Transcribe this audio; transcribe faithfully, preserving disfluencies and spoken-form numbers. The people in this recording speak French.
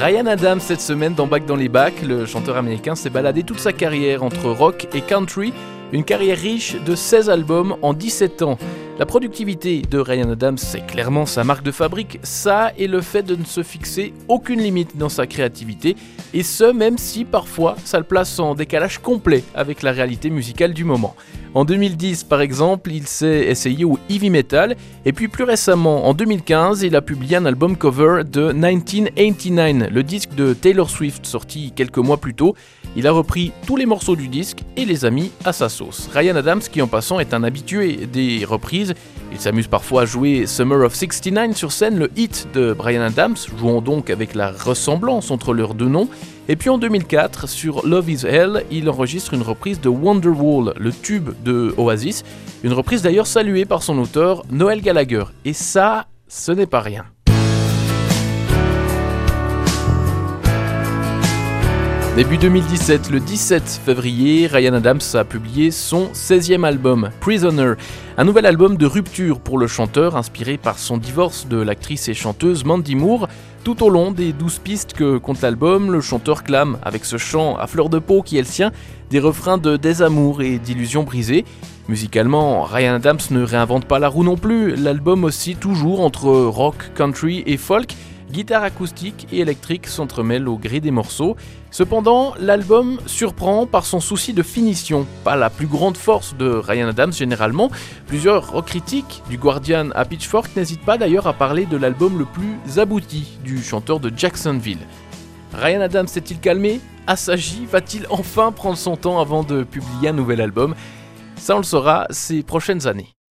Ryan Adams cette semaine dans Back dans les bacs, le chanteur américain s'est baladé toute sa carrière entre rock et country, une carrière riche de seize albums en dix-sept ans. La productivité de Ryan Adams, c'est clairement sa marque de fabrique, ça et le fait de ne se fixer aucune limite dans sa créativité, et ce même si parfois ça le place en décalage complet avec la réalité musicale du moment. En deux mille dix par exemple, il s'est essayé au heavy metal, et puis plus récemment en deux mille quinze, il a publié un album cover de dix-neuf quatre-vingt-dix-neuf, le disque de Taylor Swift sorti quelques mois plus tôt. Il a repris tous les morceaux du disque et les a mis à sa sauce. Ryan Adams, qui en passant est un habitué des reprises, il s'amuse parfois à jouer Summer of soixante-dix-neuf sur scène, le hit de Bryan Adams, jouant donc avec la ressemblance entre leurs deux noms. Et puis en deux mille quatre, sur Love is Hell, il enregistre une reprise de Wonderwall, le tube de Oasis, une reprise d'ailleurs saluée par son auteur Noel Gallagher. Et ça, ce n'est pas rien. Début deux mille dix-sept, le dix-sept février, Ryan Adams a publié son seizième album, Prisoner, un nouvel album de rupture pour le chanteur, inspiré par son divorce de l'actrice et chanteuse Mandy Moore. Tout au long des douze pistes que compte l'album, le chanteur clame, avec ce chant à fleur de peau qui est le sien, des refrains de désamour et d'illusions brisées. Musicalement, Ryan Adams ne réinvente pas la roue non plus, l'album oscille toujours entre rock, country et folk. Guitare acoustique et électrique s'entremêlent au gré des morceaux. Cependant, l'album surprend par son souci de finition, pas la plus grande force de Ryan Adams généralement. Plusieurs rock critiques, du Guardian à Pitchfork, n'hésitent pas d'ailleurs à parler de l'album le plus abouti du chanteur de Jacksonville. Ryan Adams s'est-il calmé, assagi, va-t-il enfin prendre son temps avant de publier un nouvel album ? Ça on le saura ces prochaines années.